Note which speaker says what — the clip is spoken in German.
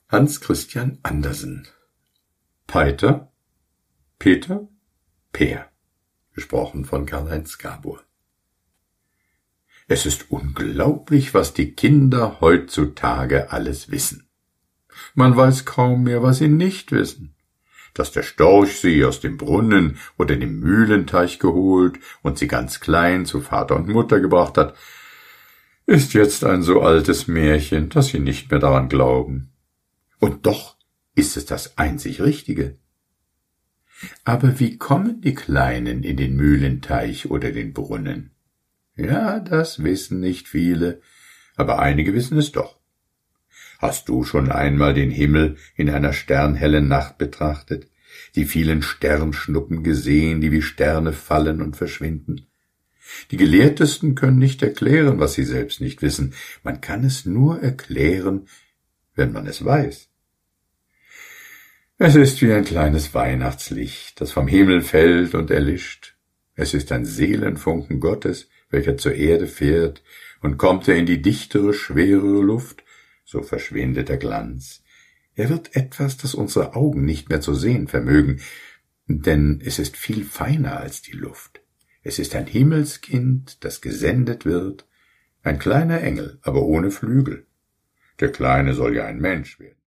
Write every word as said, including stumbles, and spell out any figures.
Speaker 1: Hans Christian Andersen. Peiter, Peter, Peer. Gesprochen von Karl-Heinz Gabor. Es ist unglaublich, was die Kinder heutzutage alles wissen. Man weiß kaum mehr, was sie nicht wissen. Dass der Storch sie aus dem Brunnen oder dem Mühlenteich geholt und sie ganz klein zu Vater und Mutter gebracht hat, ist jetzt ein so altes Märchen, dass sie nicht mehr daran glauben. Und doch ist es das einzig Richtige. Aber wie kommen die Kleinen in den Mühlenteich oder den Brunnen? Ja, das wissen nicht viele, aber einige wissen es doch. Hast du schon einmal den Himmel in einer sternhellen Nacht betrachtet, die vielen Sternschnuppen gesehen, die wie Sterne fallen und verschwinden? Die Gelehrtesten können nicht erklären, was sie selbst nicht wissen. Man kann es nur erklären, wenn man es weiß. Es ist wie ein kleines Weihnachtslicht, das vom Himmel fällt und erlischt. Es ist ein Seelenfunken Gottes, welcher zur Erde fährt, und kommt er in die dichtere, schwerere Luft, so verschwindet der Glanz. Er wird etwas, das unsere Augen nicht mehr zu sehen vermögen, denn es ist viel feiner als die Luft. Es ist ein Himmelskind, das gesendet wird, ein kleiner Engel, aber ohne Flügel. Der Kleine soll ja ein Mensch werden.